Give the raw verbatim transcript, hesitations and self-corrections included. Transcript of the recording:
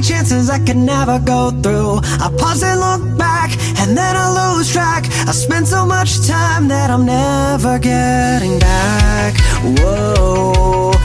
many chances I could never go through. I pause and look back, and then I lose track. I spent so much time that I'm never getting back. Whoa,